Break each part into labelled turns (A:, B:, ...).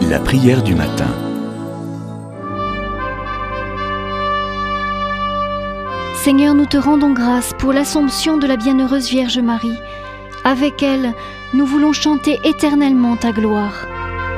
A: La prière du matin.
B: Seigneur, nous te rendons grâce pour l'Assomption de la Bienheureuse Vierge Marie. Avec elle, nous voulons chanter éternellement ta gloire.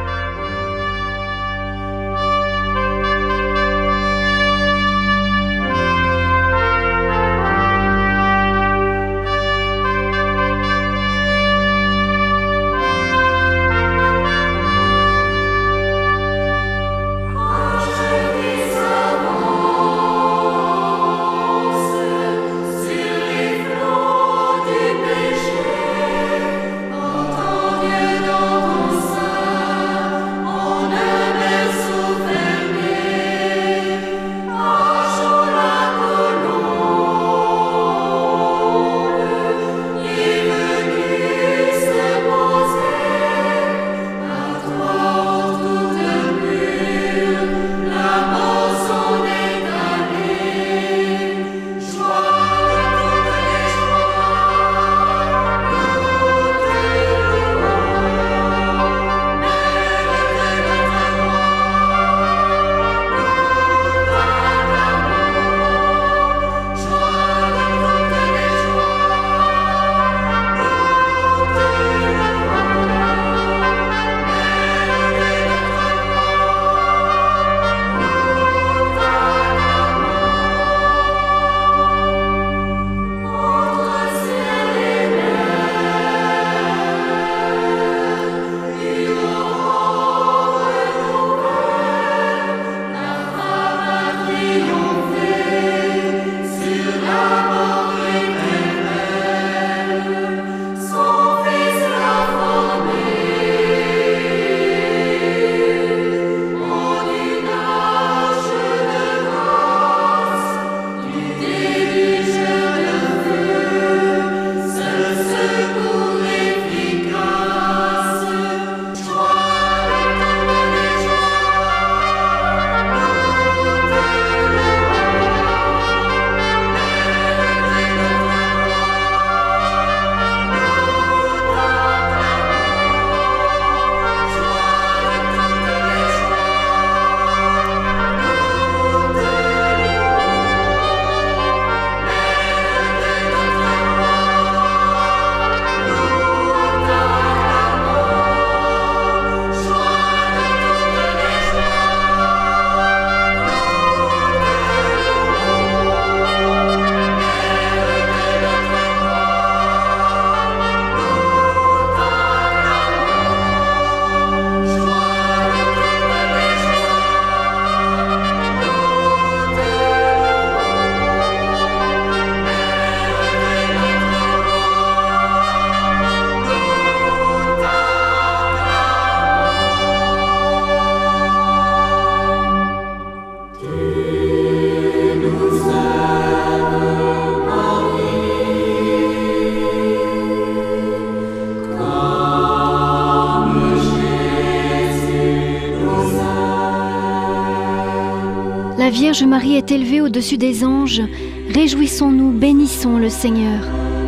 B: La Vierge Marie est élevée au-dessus des anges. Réjouissons-nous, bénissons le Seigneur.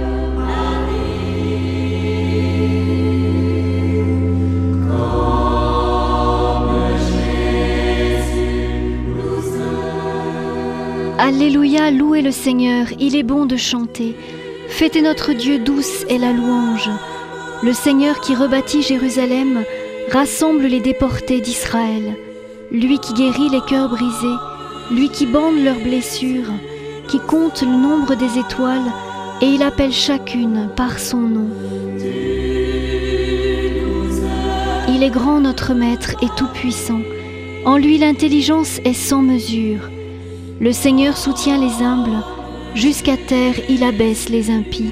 B: Alléluia, louez le Seigneur, il est bon de chanter. Fêtez notre Dieu, douce est la louange. Le Seigneur qui rebâtit Jérusalem rassemble les déportés d'Israël. Lui qui guérit les cœurs brisés, lui qui bande leurs blessures, qui compte le nombre des étoiles, et il appelle chacune par son nom. Il est grand notre Maître et tout-puissant. En lui l'intelligence est sans mesure. Le Seigneur soutient les humbles, jusqu'à terre il abaisse les impies.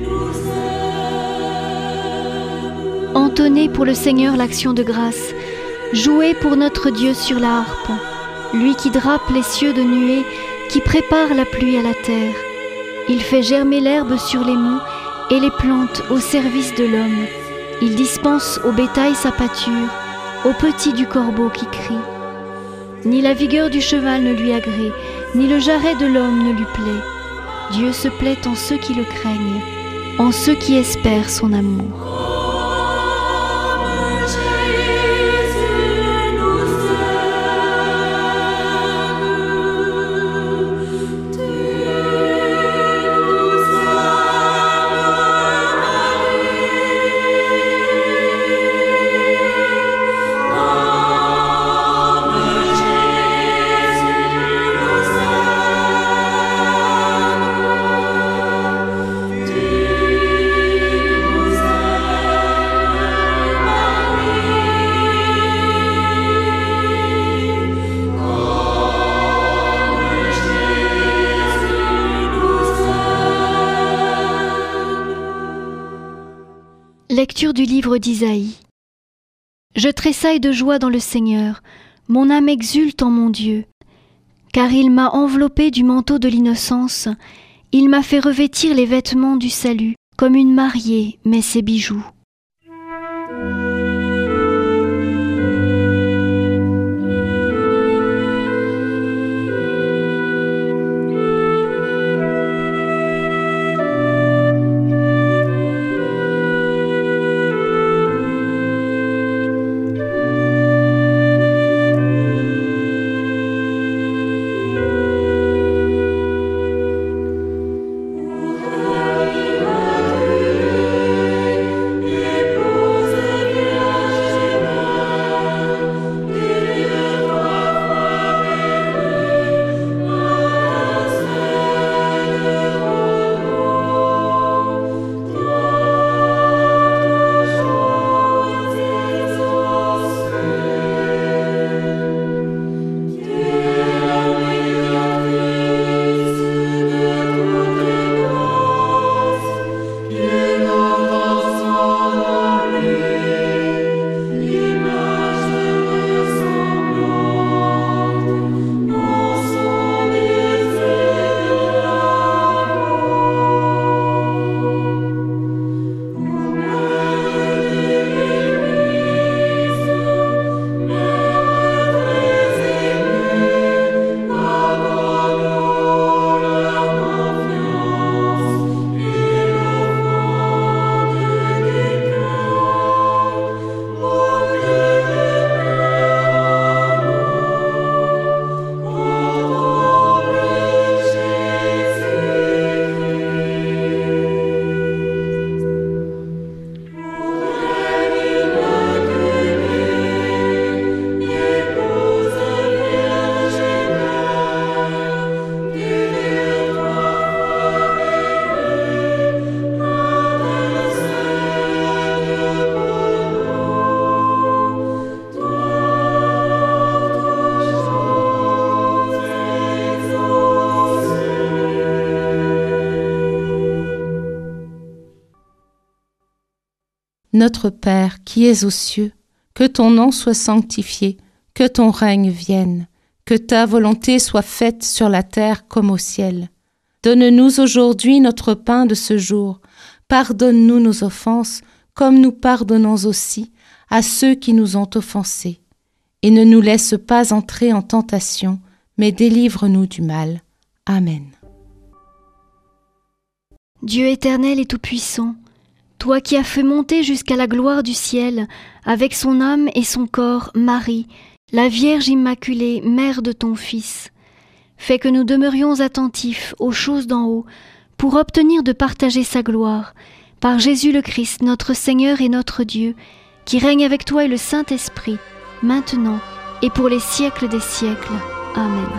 B: Entonnez pour le Seigneur l'action de grâce, jouez pour notre Dieu sur la harpe, lui qui drape les cieux de nuées, qui prépare la pluie à la terre. Il fait germer l'herbe sur les monts et les plantes au service de l'homme. Il dispense au bétail sa pâture, aux petits du corbeau qui crie. Ni la vigueur du cheval ne lui agrée, ni le jarret de l'homme ne lui plaît. Dieu se plaît en ceux qui le craignent, en ceux qui espèrent son amour. Lecture du livre d'Isaïe. Je tressaille de joie dans le Seigneur, mon âme exulte en mon Dieu, car il m'a enveloppé du manteau de l'innocence, il m'a fait revêtir les vêtements du salut, comme une mariée met ses bijoux.
A: Notre Père qui es aux cieux, que ton nom soit sanctifié, que ton règne vienne, que ta volonté soit faite sur la terre comme au ciel. Donne-nous aujourd'hui notre pain de ce jour. Pardonne-nous nos offenses, comme nous pardonnons aussi à ceux qui nous ont offensés. Et ne nous laisse pas entrer en tentation, mais délivre-nous du mal. Amen.
B: Dieu éternel et tout-puissant, toi qui as fait monter jusqu'à la gloire du ciel, avec son âme et son corps, Marie, la Vierge Immaculée, mère de ton Fils, fais que nous demeurions attentifs aux choses d'en haut, pour obtenir de partager sa gloire, par Jésus le Christ, notre Seigneur et notre Dieu, qui règne avec toi et le Saint-Esprit, maintenant et pour les siècles des siècles. Amen.